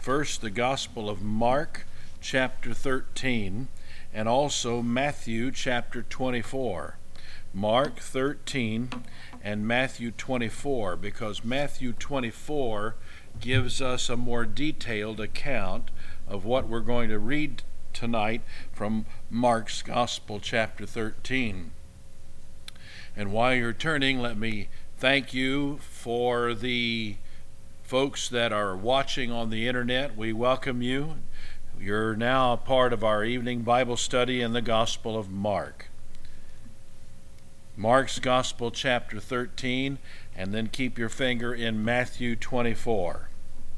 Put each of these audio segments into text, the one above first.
First, the Gospel of Mark, chapter 13, and also Matthew, chapter 24. Mark 13 and Matthew 24, because Matthew 24 gives us a more detailed account of what we're going to read tonight from Mark's Gospel, chapter 13. And while you're turning, let me thank you for the folks that are watching on the internet. We welcome you. You're now a part of our evening Bible study in the Gospel of Mark. Mark's Gospel, chapter 13, and then keep your finger in Matthew 24.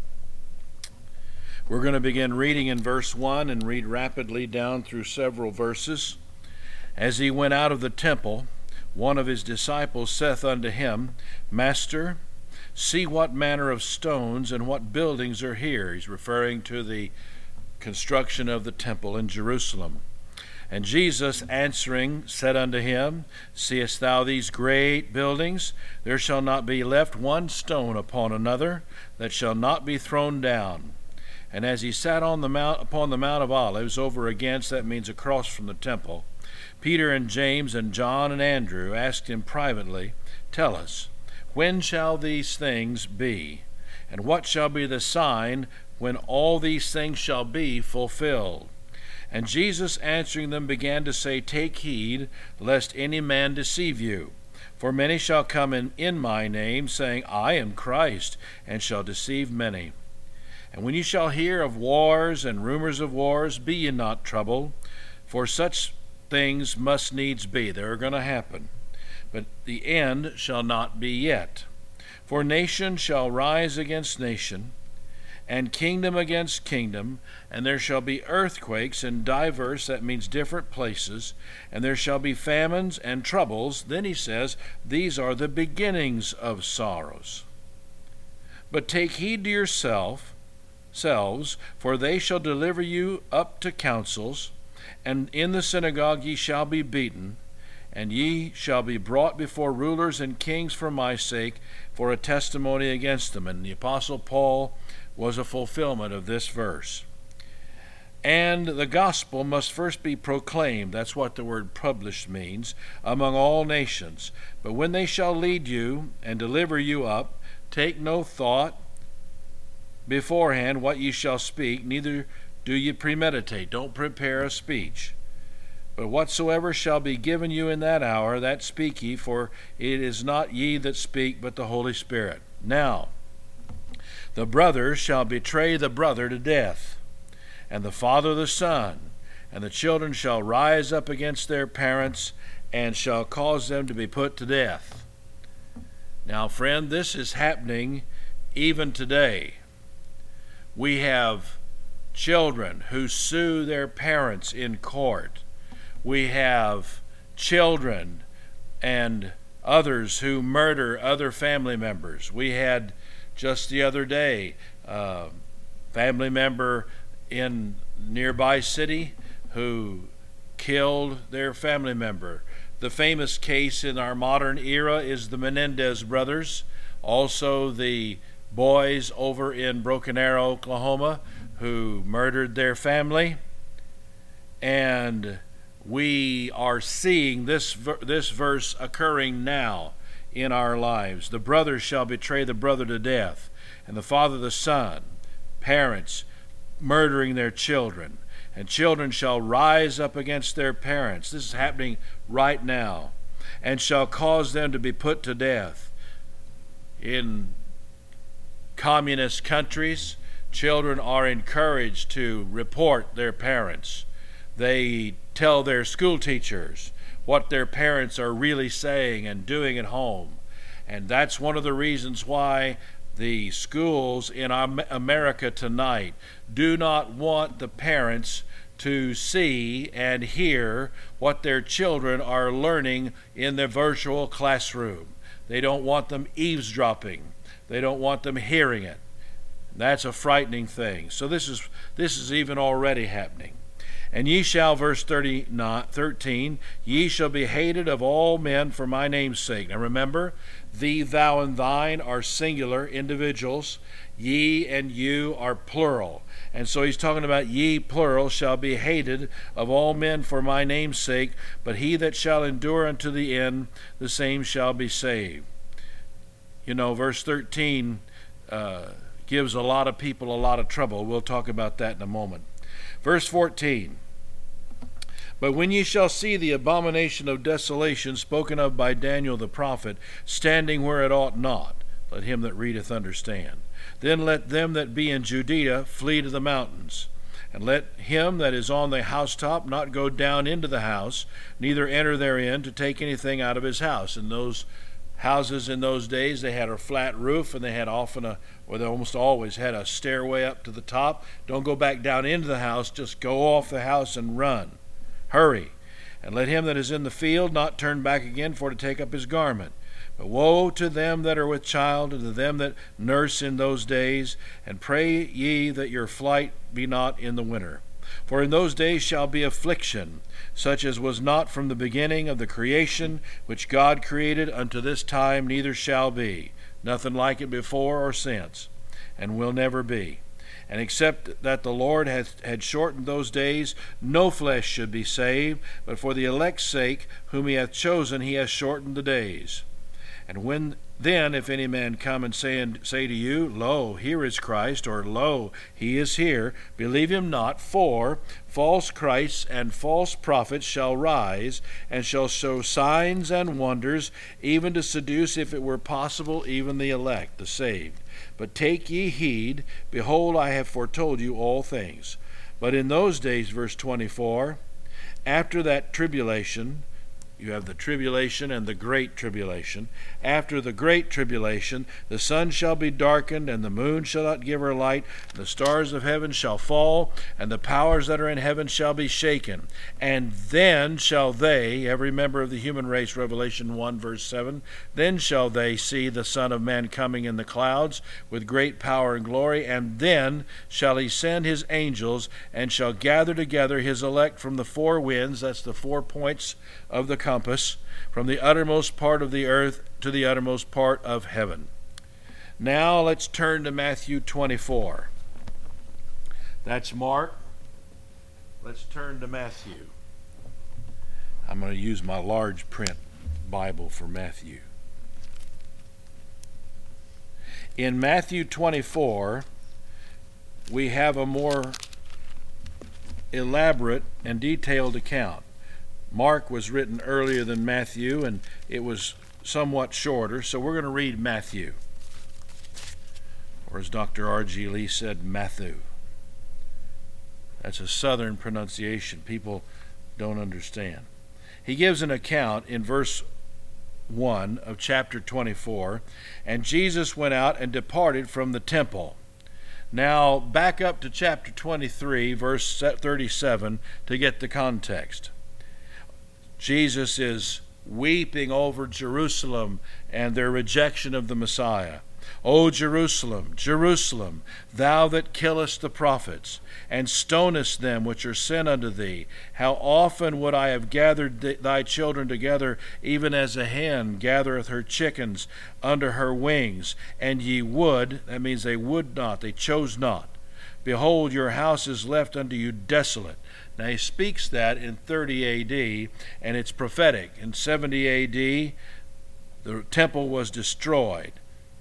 We're going to begin reading in verse 1 and read rapidly down through several verses. As he went out of the temple, one of his disciples saith unto him, Master, see what manner of stones and what buildings are here. He's referring to the construction of the temple in Jerusalem. And Jesus answering said unto him, Seest thou these great buildings? There shall not be left one stone upon another that shall not be thrown down. And as he sat on the mount, upon the Mount of Olives, over against, that means across from the temple, Peter and James and John and Andrew asked him privately, Tell us, when shall these things be? And what shall be the sign when all these things shall be fulfilled? And Jesus answering them began to say, Take heed, lest any man deceive you. For many shall come in my name, saying, I am Christ, and shall deceive many. And when you shall hear of wars and rumors of wars, be ye not troubled, for such things must needs be. They are going to happen. But the end shall not be yet. For nation shall rise against nation, and kingdom against kingdom, and there shall be earthquakes in divers, that means different places, and there shall be famines and troubles. Then he says, these are the beginnings of sorrows. But take heed to yourselves, for they shall deliver you up to councils, and in the synagogue ye shall be beaten, and ye shall be brought before rulers and kings for my sake, for a testimony against them. And the Apostle Paul was a fulfillment of this verse. And the gospel must first be proclaimed, that's what the word published means, among all nations. But when they shall lead you and deliver you up, take no thought beforehand what ye shall speak, neither do ye premeditate. Don't prepare a speech. But whatsoever shall be given you in that hour, that speak ye, for it is not ye that speak, but the Holy Spirit. Now, the brother shall betray the brother to death, and the father the son, and the children shall rise up against their parents, and shall cause them to be put to death. Now, friend, this is happening even today. We have children who sue their parents in court. We have children and others who murder other family members. We had just the other day a family member in nearby city who killed their family member. The famous case in our modern era is the Menendez brothers, also the boys over in Broken Arrow, Oklahoma, who murdered their family. And we are seeing this verse occurring now in our lives. The brother shall betray the brother to death, and the father the son, parents murdering their children, and children shall rise up against their parents. This is happening right now, and shall cause them to be put to death. In communist countries, children are encouraged to report their parents. They tell their school teachers what their parents are really saying and doing at home. And that's one of the reasons why the schools in America tonight do not want the parents to see and hear what their children are learning in the virtual classroom. They don't want them eavesdropping. They don't want them hearing it. That's a frightening thing. So this is even already happening. And ye shall, verse 13, ye shall be hated of all men for my name's sake. Now remember, thee, thou, and thine are singular individuals. Ye and you are plural. And so he's talking about ye, plural, shall be hated of all men for my name's sake, but he that shall endure unto the end, the same shall be saved. You know, verse 13 gives a lot of people a lot of trouble. We'll talk about that in a moment. Verse 14, but when ye shall see the abomination of desolation spoken of by Daniel the prophet, standing where it ought not, let him that readeth understand. Then let them that be in Judea flee to the mountains. And let him that is on the housetop not go down into the house, neither enter therein to take anything out of his house. In those houses in those days, they had a flat roof, and they had they almost always had a stairway up to the top. Don't go back down into the house, just go off the house and run. Hurry. And let him that is in the field not turn back again for to take up his garment. But woe to them that are with child, and to them that nurse in those days, and pray ye that your flight be not in the winter. For in those days shall be affliction, such as was not from the beginning of the creation which God created unto this time, neither shall be. Nothing like it before or since, and will never be. And except that the Lord had shortened those days, no flesh should be saved, but for the elect's sake, whom he hath chosen, he hath shortened the days. And when then, if any man come and say to you, Lo, here is Christ, or Lo, he is here, believe him not, for false Christs and false prophets shall rise, and shall show signs and wonders, even to seduce, if it were possible, even the elect, the saved. But take ye heed, behold, I have foretold you all things. But in those days, verse 24, after that tribulation, you have the tribulation and the great tribulation. After the great tribulation, the sun shall be darkened, and the moon shall not give her light, and the stars of heaven shall fall, and the powers that are in heaven shall be shaken. And then shall they, every member of the human race, Revelation 1, verse 7, then shall they see the Son of Man coming in the clouds with great power and glory, and then shall he send his angels, and shall gather together his elect from the four winds, that's the 4 points of the compass, from the uttermost part of the earth to the uttermost part of heaven. Now let's turn to Matthew 24. That's Mark. Let's turn to Matthew. I'm going to use my large print Bible for Matthew. In Matthew 24, we have a more elaborate and detailed account. Mark was written earlier than Matthew, and it was somewhat shorter, so we're going to read Matthew. Or as Dr. R.G. Lee said, Matthew. That's a southern pronunciation. People don't understand. He gives an account in verse 1 of chapter 24, and Jesus went out and departed from the temple. Now, back up to chapter 23, verse 37, to get the context. Jesus is weeping over Jerusalem and their rejection of the Messiah. O Jerusalem, Jerusalem, thou that killest the prophets, and stonest them which are sent unto thee, how often would I have gathered thy children together, even as a hen gathereth her chickens under her wings, and ye would, that means they would not, they chose not. Behold, your house is left unto you desolate. Now he speaks that in 30 A.D., and it's prophetic. In 70 A.D., the temple was destroyed.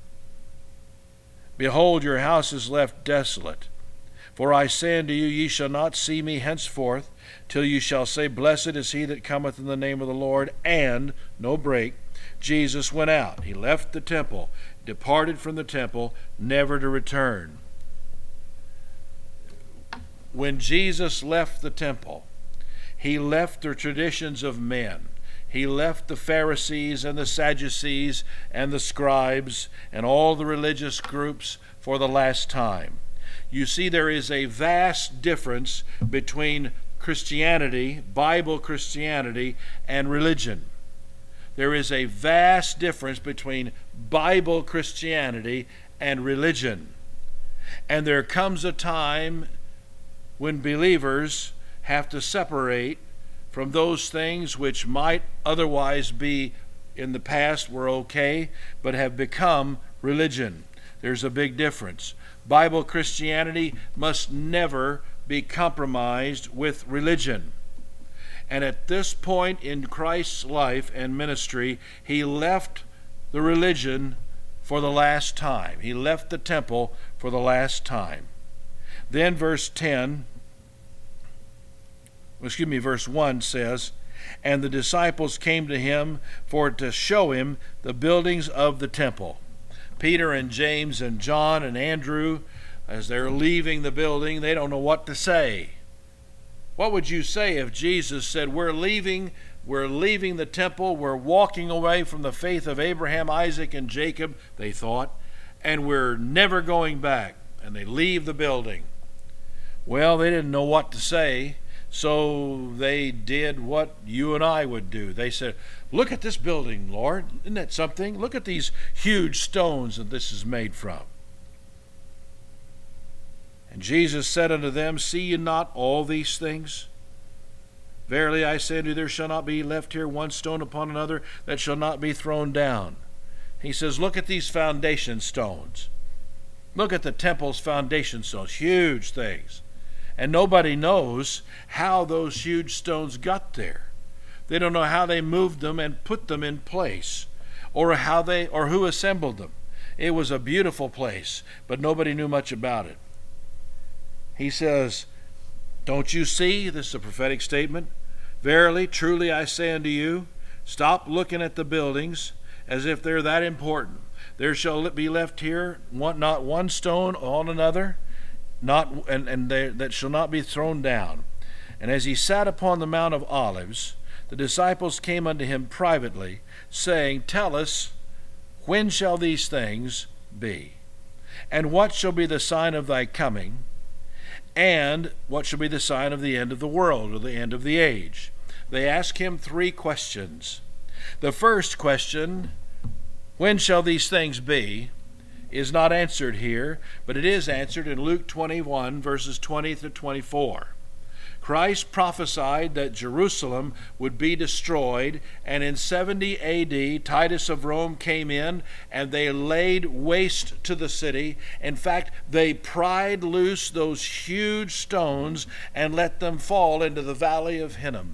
Behold, your house is left desolate. For I say unto you, ye shall not see me henceforth, till you shall say, Blessed is he that cometh in the name of the Lord. And, no break, Jesus went out. He left the temple, departed from the temple, never to return. When Jesus left the temple, he left the traditions of men. He left the Pharisees and the Sadducees and the scribes and all the religious groups for the last time. You see, there is a vast difference between Christianity, Bible Christianity, and religion. There is a vast difference between Bible Christianity and religion. And there comes a time when believers have to separate from those things which might otherwise be in the past were okay, but have become religion. There's a big difference. Bible Christianity must never be compromised with religion. And at this point in Christ's life and ministry, he left the religion for the last time. He left the temple for the last time. Then verse 1 says, "And the disciples came to him for to show him the buildings of the temple." Peter and James and John and Andrew, as they're leaving the building, they don't know what to say. What would you say if Jesus said, we're leaving the temple, we're walking away from the faith of Abraham, Isaac, and Jacob, they thought, and we're never going back, and they leave the building? Well, they didn't know what to say, so they did what you and I would do. They said, look at this building, Lord. Isn't that something? Look at these huge stones that this is made from. And Jesus said unto them, see ye not all these things? Verily I say unto you, there shall not be left here one stone upon another that shall not be thrown down. He says, look at these foundation stones. Look at the temple's foundation stones, huge things. And nobody knows how those huge stones got there. They don't know how they moved them and put them in place, or who assembled them. It was a beautiful place, but nobody knew much about it. He says, don't you see? This is a prophetic statement. Verily, truly I say unto you, stop looking at the buildings as if they're that important. There shall be left here not one stone on another, that shall not be thrown down. And as he sat upon the Mount of Olives, the disciples came unto him privately, saying, tell us, when shall these things be? And what shall be the sign of thy coming? And what shall be the sign of the end of the world, or the end of the age? They ask him 3 questions. The first question, when shall these things be, is not answered here, but it is answered in Luke 21, verses 20 to 24. Christ prophesied that Jerusalem would be destroyed, and in 70 A.D., Titus of Rome came in, and they laid waste to the city. In fact, they pried loose those huge stones and let them fall into the valley of Hinnom.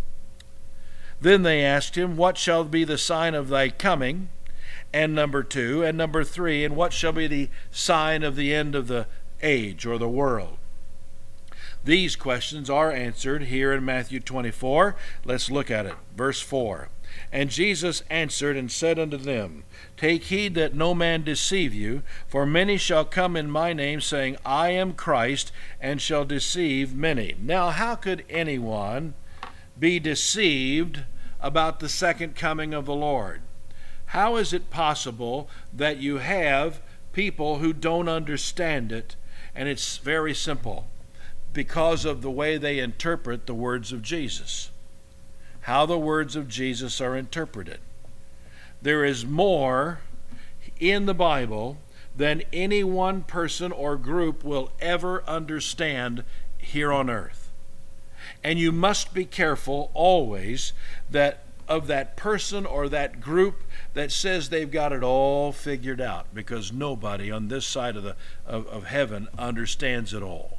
Then they asked him, what shall be the sign of thy coming? And number 2, and number 3, and what shall be the sign of the end of the age or the world? These questions are answered here in Matthew 24. Let's look at it. Verse 4. And Jesus answered and said unto them, take heed that no man deceive you, for many shall come in my name, saying, I am Christ, and shall deceive many. Now, how could anyone be deceived about the second coming of the Lord? How is it possible that you have people who don't understand it? And it's very simple. Because of the way they interpret the words of Jesus. How the words of Jesus are interpreted. There is more in the Bible than any one person or group will ever understand here on earth. And you must be careful always that of that person or that group that says they've got it all figured out, because nobody on this side of heaven understands it all.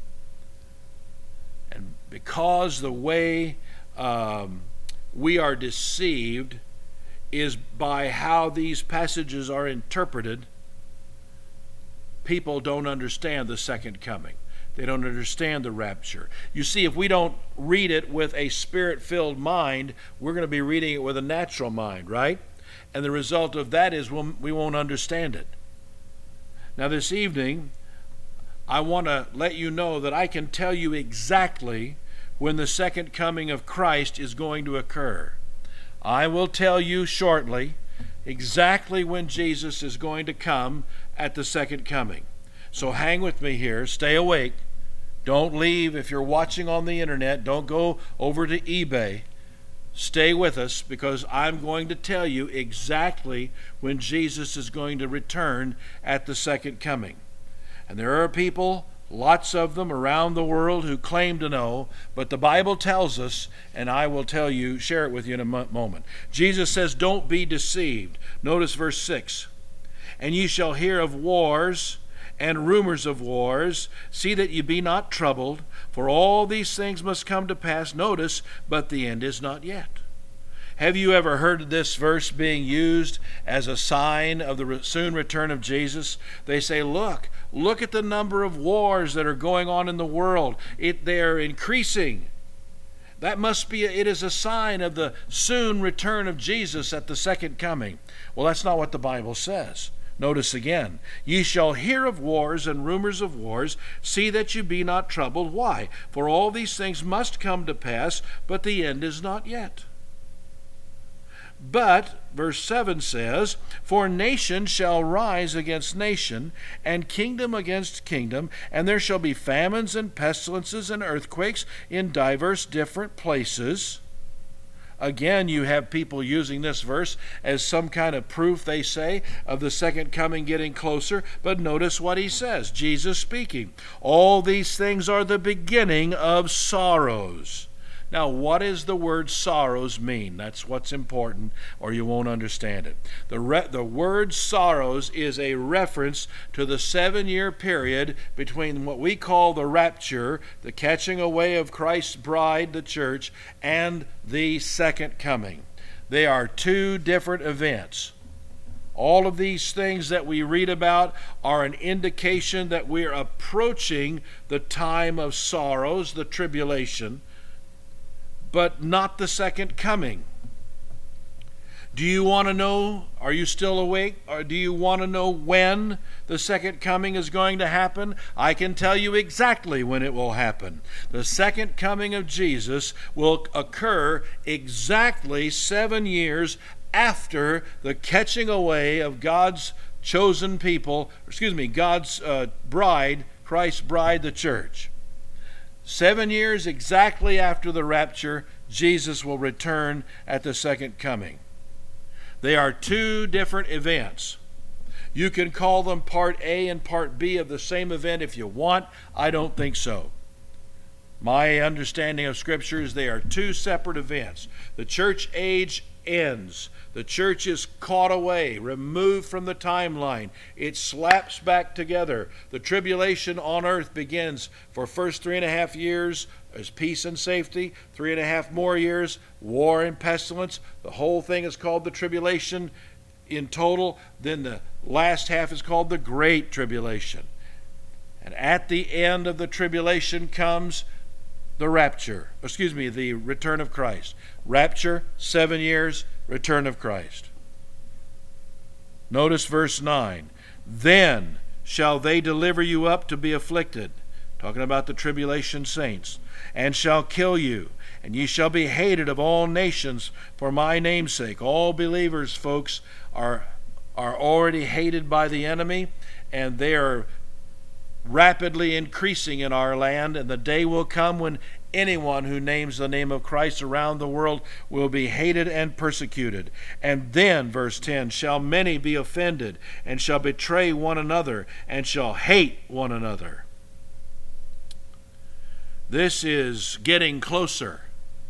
And because the way we are deceived is by how these passages are interpreted, people don't understand the second coming. They don't understand the rapture. You see, if we don't read it with a spirit-filled mind, we're going to be reading it with a natural mind, right? And the result of that is we won't understand it. Now this evening, I want to let you know that I can tell you exactly when the second coming of Christ is going to occur. I will tell you shortly exactly when Jesus is going to come at the second coming. So hang with me here. Stay awake. Don't leave. If you're watching on the internet, don't go over to eBay. Stay with us, because I'm going to tell you exactly when Jesus is going to return at the second coming. And there are people lots of them around the world who claim to know, but the Bible tells us, and I will tell you, share it with you in a moment. Jesus says, don't be deceived. Notice verse 6. And ye shall hear of wars and rumors of wars. See that ye be not troubled, for all these things must come to pass. Notice, but the end is not yet. Have you ever heard this verse being used as a sign of the soon return of Jesus? They say, look at the number of wars that are going on in the world. They're increasing. That must be, it is a sign of the soon return of Jesus at the second coming. Well, that's not what the Bible says. Notice again, ye shall hear of wars and rumors of wars. See that you be not troubled. Why? For all these things must come to pass, but the end is not yet. But, verse 7 says, for nation shall rise against nation, and kingdom against kingdom, and there shall be famines and pestilences and earthquakes in diverse different places. Again, you have people using this verse as some kind of proof, they say, of the second coming getting closer. But notice what he says, Jesus speaking. All these things are the beginning of sorrows. Now, what does the word sorrows mean? That's what's important, or you won't understand it. The word sorrows is a reference to the 7-year period between what we call the rapture, the catching away of Christ's bride, the church, and the second coming. They are two different events. All of these things that we read about are an indication that we're approaching the time of sorrows, the tribulation, but not the second coming. Do you want to know? Are you still awake? Or do you want to know when the second coming is going to happen? I can tell you exactly when it will happen. The second coming of Jesus will occur exactly 7 years after the catching away of God's chosen people, God's bride, Christ's bride, the church. 7 years exactly after the rapture, Jesus will return at the second coming. They are two different events. You can call them part A and part B of the same event if you want. I don't think so. My understanding of Scripture is they are two separate events. The church age ends. The church is caught away, removed from the timeline. It slaps back together. The tribulation on earth begins for first 3.5 years as peace and safety, 3.5 more years, war and pestilence. The whole thing is called the tribulation in total. Then the last half is called the Great Tribulation. And at the end of the tribulation comes the rapture, the return of Christ. Rapture, 7 years, return of Christ. Notice verse 9. Then shall they deliver you up to be afflicted, talking about the tribulation saints, and shall kill you, and ye shall be hated of all nations for my name's sake. All believers, folks, are already hated by the enemy, and they are rapidly increasing in our land, and the day will come when anyone who names the name of Christ around the world will be hated and persecuted. And then, verse 10, shall many be offended, and shall betray one another, and shall hate one another. This is getting closer.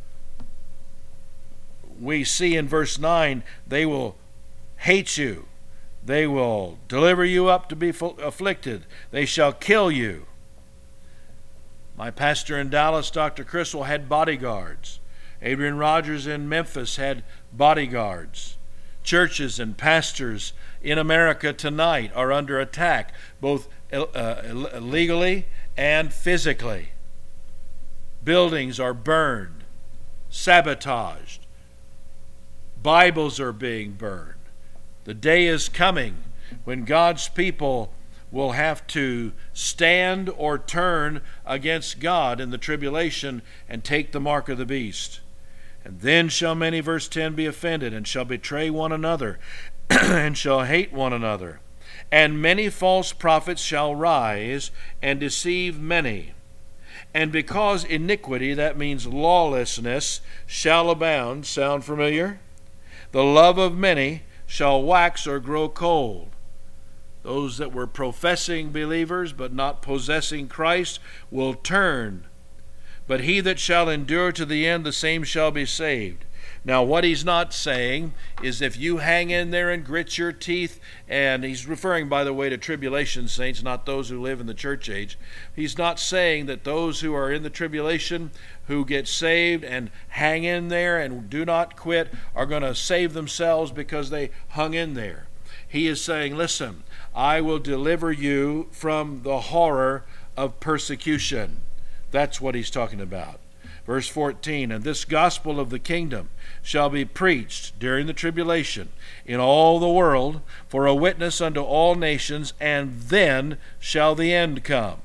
We see in verse 9, they will hate you. They will deliver you up to be afflicted. They shall kill you. My pastor in Dallas, Dr. Criswell, had bodyguards. Adrian Rogers in Memphis had bodyguards. Churches and pastors in America tonight are under attack, both legally and physically. Buildings are burned, sabotaged. Bibles are being burned. The day is coming when God's people will have to stand or turn against God in the tribulation and take the mark of the beast. And then shall many, verse 10, be offended, and shall betray one another, and shall hate one another. And many false prophets shall rise and deceive many. And because iniquity, that means lawlessness, shall abound, sound familiar? The love of many shall wax or grow cold. those that were professing believers but not possessing Christ, will turn. But he that shall endure to the end, the same shall be saved. Now, what he's not saying is if you hang in there and grit your teeth, and he's referring, by the way, to tribulation saints, not those who live in the church age. He's not saying that those who are in the tribulation, who get saved and hang in there and do not quit, are going to save themselves because they hung in there. He is saying, listen, I will deliver you from the horror of persecution. That's what he's talking about. Verse 14, and this gospel of the kingdom shall be preached during the tribulation in all the world for a witness unto all nations, and then shall the end come.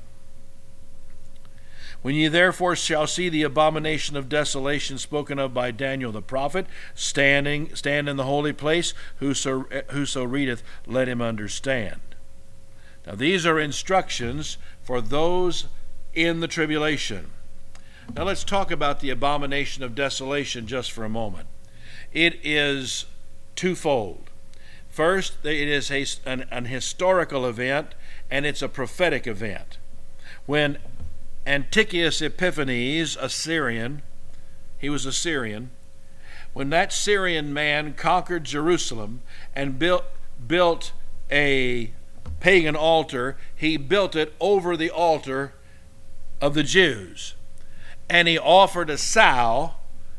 When ye therefore shall see the abomination of desolation spoken of by Daniel the prophet, stand in the holy place, whoso readeth, let him understand. Now these are instructions for those in the tribulation. Now let's talk about the abomination of desolation just for a moment. It is twofold. First, it is an historical event, and it's a prophetic event. When Antiochus Epiphanes, he was a Syrian, when that Syrian man conquered Jerusalem and built a pagan altar, he built it over the altar of the Jews. And he offered a sow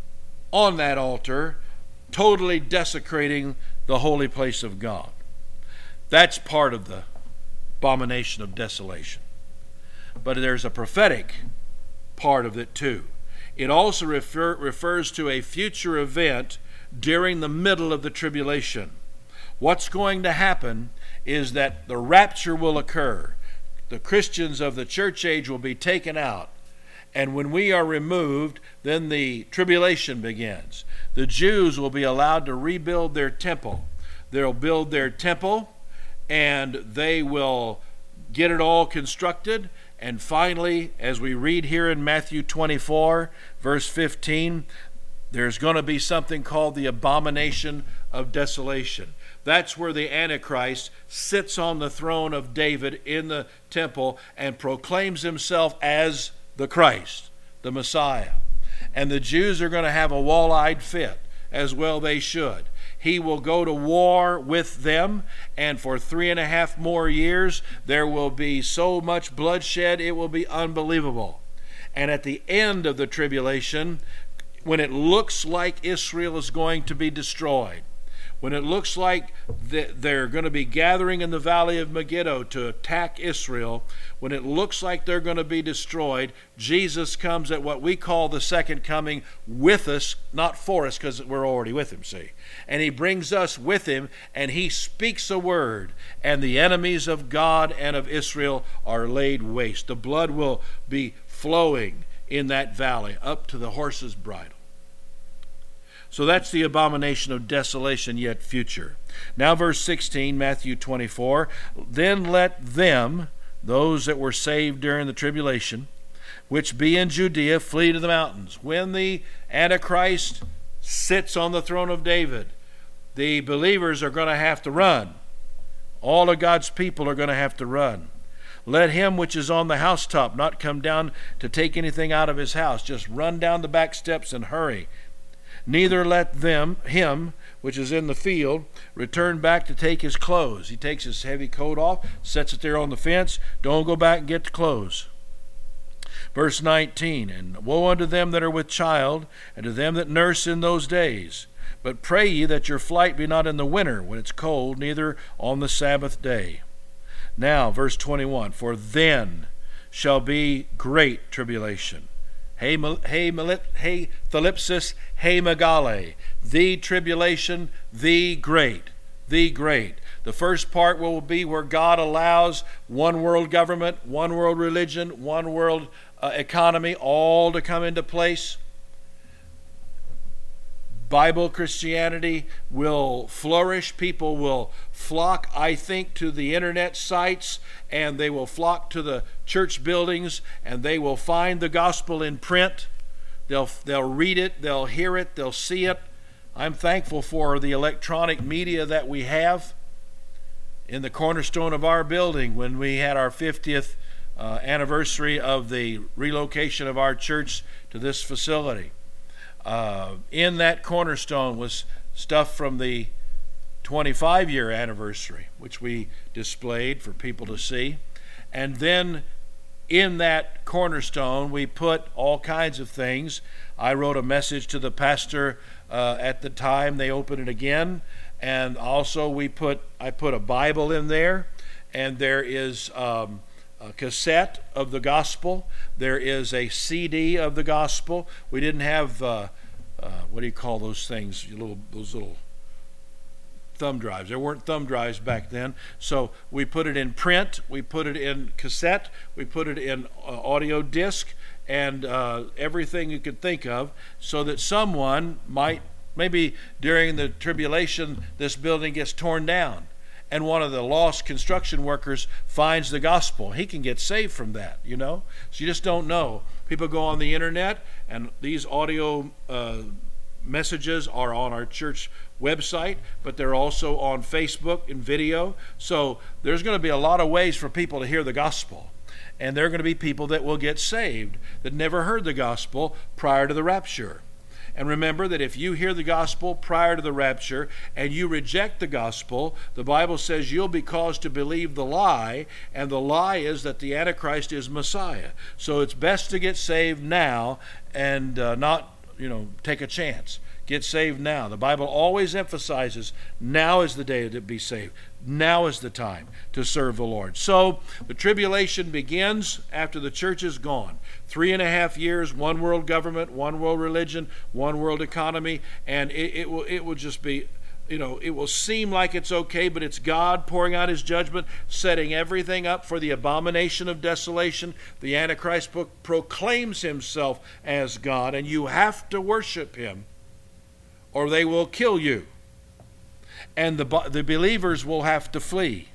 on that altar, totally desecrating the holy place of God. That's part of the abomination of desolation. But there's a prophetic part of it too. It also refers to a future event during the middle of the tribulation. What's going to happen is that the rapture will occur. The Christians of the church age will be taken out. And when we are removed, then the tribulation begins. The Jews will be allowed to rebuild their temple. They'll build their temple, and they will get it all constructed. And finally, as we read here in Matthew 24, verse 15, there's going to be something called the abomination of desolation. That's where the Antichrist sits on the throne of David in the temple and proclaims himself as the Christ, the Messiah. And the Jews are going to have a wall-eyed fit, as well they should. He will go to war with them, and for 3.5 more years, there will be so much bloodshed, it will be unbelievable. And at the end of the tribulation, when it looks like Israel is going to be destroyed, when it looks like they're going to be gathering in the valley of Megiddo to attack Israel, when it looks like they're going to be destroyed, Jesus comes at what we call the second coming with us, not for us, because we're already with him, see. And he brings us with him, and he speaks a word, and the enemies of God and of Israel are laid waste. The blood will be flowing in that valley up to the horse's bridle. So that's the abomination of desolation yet future. Now verse 16, Matthew 24, then let them, those that were saved during the tribulation, which be in Judea, flee to the mountains. When the Antichrist sits on the throne of David, the believers are going to have to run. All of God's people are going to have to run. Let him which is on the housetop not come down to take anything out of his house. Just run down the back steps and hurry. Neither let him which is in the field return back to take his clothes. He takes his heavy coat off, sets it there on the fence. Don't go back and get the clothes. Verse 19, and woe unto them that are with child, and to them that nurse in those days. But pray ye that your flight be not in the winter, when it's cold, neither on the Sabbath day. Now, verse 21, for then shall be great tribulation. Hey thalipsis, hey megale, the tribulation, the great. The first part will be where God allows one world government, one world religion, one world economy, all to come into place. Bible Christianity will flourish. People will flock, I think, to the internet sites, and they will flock to the church buildings, and they will find the gospel in print. They'll read it, they'll hear it, they'll see it. I'm thankful for the electronic media that we have. in the cornerstone of our building when we had our 50th anniversary of the relocation of our church to this facility. In that cornerstone was stuff from the 25-year anniversary, which we displayed for people to see. And then in that cornerstone, we put all kinds of things. I wrote a message to the pastor at the time they opened it again. And also I put a Bible in there. And there is a cassette of the gospel. There is a CD of the gospel. We didn't have, what do you call those things? Those little thumb drives. There weren't thumb drives back then. So we put it in print, we put it in cassette, we put it in audio disc, and everything you could think of, so that someone might, maybe during the tribulation, this building gets torn down, and one of the lost construction workers finds the gospel. He can get saved from that, you know? So you just don't know. People go on the internet, and these audio messages are on our church website, but they're also on Facebook and video. So there's going to be a lot of ways for people to hear the gospel. And there are going to be people that will get saved that never heard the gospel prior to the rapture. And remember that if you hear the gospel prior to the rapture and you reject the gospel, the Bible says you'll be caused to believe the lie, and the lie is that the Antichrist is Messiah. So it's best to get saved now and not take a chance. Get saved now. The Bible always emphasizes now is the day to be saved. Now is the time to serve the Lord. So the tribulation begins after the church is gone. 3.5 years, one world government, one world religion, one world economy, and it will just be, it will seem like it's okay, but it's God pouring out his judgment, setting everything up for the abomination of desolation. The Antichrist proclaims himself as God, and you have to worship him, or they will kill you. And the believers will have to flee.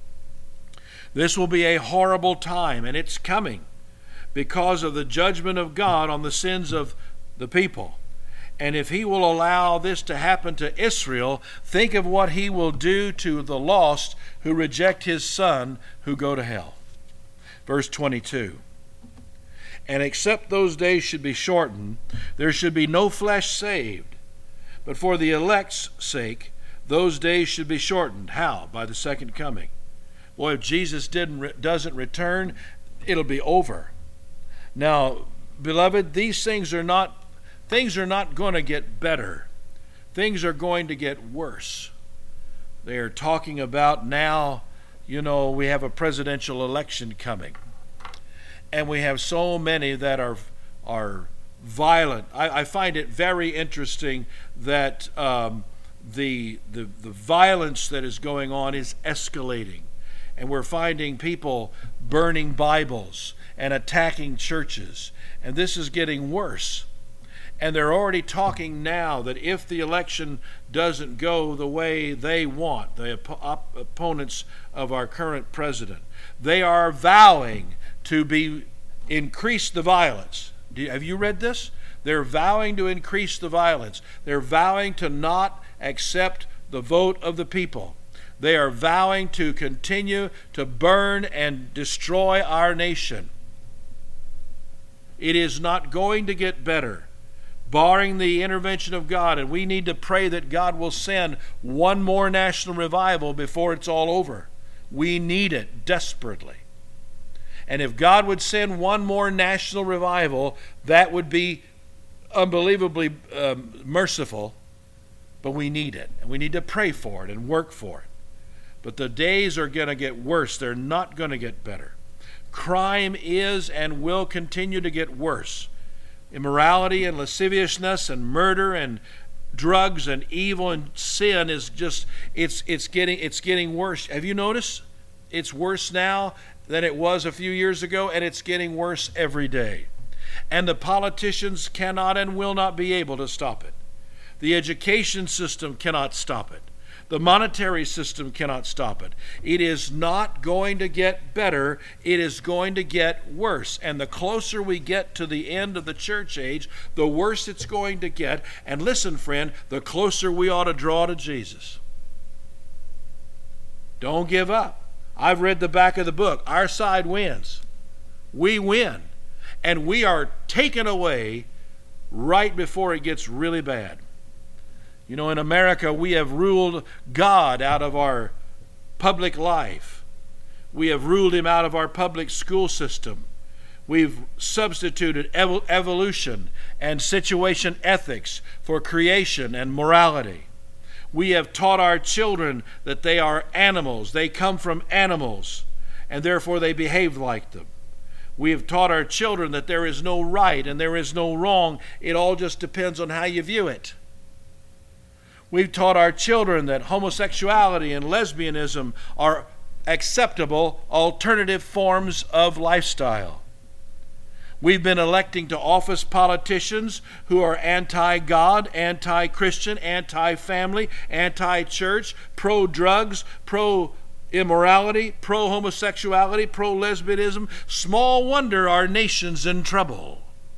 This will be a horrible time, and it's coming because of the judgment of God on the sins of the people. And if he will allow this to happen to Israel, think of what he will do to the lost who reject his Son, who go to hell. Verse 22. And except those days should be shortened, there should be no flesh saved. But for the elect's sake, those days should be shortened. How? By the second coming. Boy, if Jesus doesn't return, it'll be over. Now, beloved, these things are not going to get better. Things are going to get worse. They are talking about now, we have a presidential election coming. And we have so many that are violent. I find it very interesting that the violence that is going on is escalating. And we're finding people burning Bibles and attacking churches. And this is getting worse. And they're already talking now that if the election doesn't go the way they want, the opponents of our current president, they are vowing to increase the violence. Have you read this? They're vowing to increase the violence. They're vowing to not accept the vote of the people. They are vowing to continue to burn and destroy our nation. It is not going to get better, barring the intervention of God, and we need to pray that God will send one more national revival before it's all over. We need it desperately. And if God would send one more national revival, that would be unbelievably merciful, but we need it, and we need to pray for it and work for it. But the days are going to get worse. They're not going to get better. Crime is and will continue to get worse. Immorality and lasciviousness and murder and drugs and evil and sin is just, it's getting worse. Have you noticed? It's worse now than it was a few years ago, and it's getting worse every day. And the politicians cannot and will not be able to stop it. The education system cannot stop it. The monetary system cannot stop it. It is not going to get better. It is going to get worse. And the closer we get to the end of the church age, the worse it's going to get. And listen, friend, the closer we ought to draw to Jesus. Don't give up. I've read the back of the book. Our side wins. We win. And we are taken away right before it gets really bad. You know, in America, we have ruled God out of our public life. We have ruled him out of our public school system. We've substituted evolution and situation ethics for creation and morality. We have taught our children that they are animals. They come from animals, and therefore they behave like them. We have taught our children that there is no right and there is no wrong. It all just depends on how you view it. We've taught our children that homosexuality and lesbianism are acceptable alternative forms of lifestyle. We've been electing to office politicians who are anti-God, anti-Christian, anti-family, anti-church, pro-drugs, pro-immorality, pro-homosexuality, pro-lesbianism. Small wonder our nation's in trouble.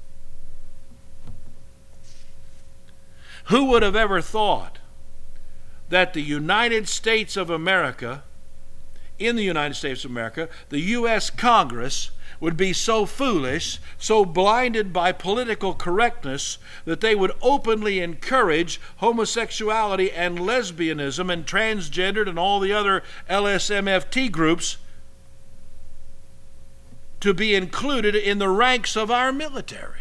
Who would have ever thought that the United States of America, in the United States of America, the U.S. Congress would be so foolish, so blinded by political correctness, that they would openly encourage homosexuality and lesbianism and transgendered and all the other LSMFT groups to be included in the ranks of our military.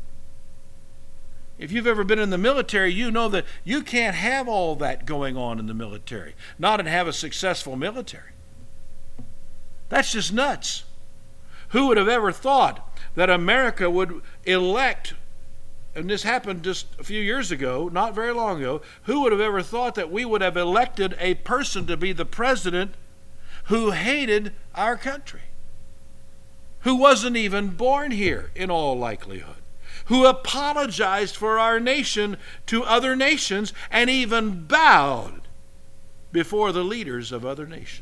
If you've ever been in the military, you know that you can't have all that going on in the military, not and have a successful military. That's just nuts. Who would have ever thought that America would elect, and this happened just a few years ago, not very long ago, who would have ever thought that we would have elected a person to be the president who hated our country, who wasn't even born here in all likelihood, who apologized for our nation to other nations and even bowed before the leaders of other nations?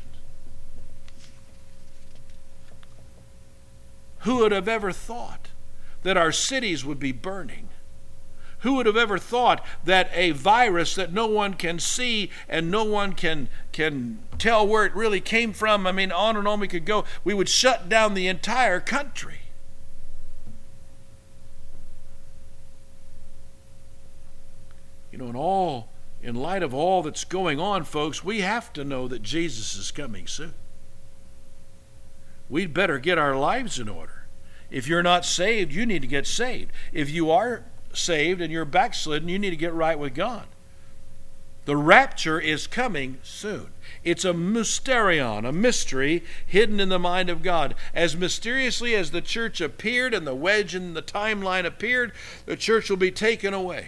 Who would have ever thought that our cities would be burning? Who would have ever thought that a virus that no one can see and no one can tell where it really came from, I mean, on and on we could go, we would shut down the entire country? You know, in light of all that's going on, folks, we have to know that Jesus is coming soon. We'd better get our lives in order. If you're not saved, you need to get saved. If you are saved and you're backslidden, you need to get right with God. The rapture is coming soon. It's a mysterion, a mystery hidden in the mind of God. As mysteriously as the church appeared and the wedge in the timeline appeared, the church will be taken away.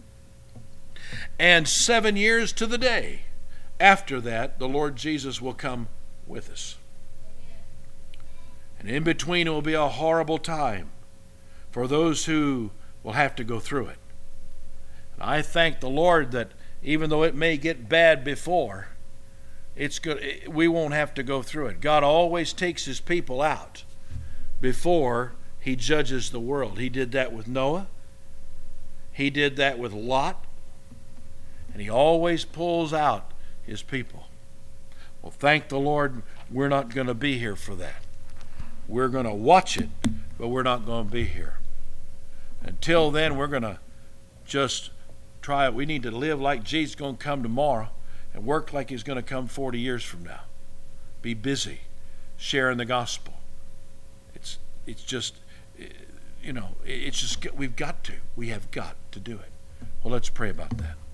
And 7 years to the day after that, the Lord Jesus will come with us. And in between, it will be a horrible time for those who will have to go through it. And I thank the Lord that even though it may get bad before, it's good. We won't have to go through it. God always takes his people out before he judges the world. He did that with Noah. He did that with Lot. And he always pulls out his people. Well, thank the Lord, we're not going to be here for that. We're going to watch it, but we're not going to be here. Until then, we're going to just try it. We need to live like Jesus is going to come tomorrow and work like he's going to come 40 years from now. Be busy sharing the gospel. It's just, you know, it's just, we have got to do it. Well, let's pray about that.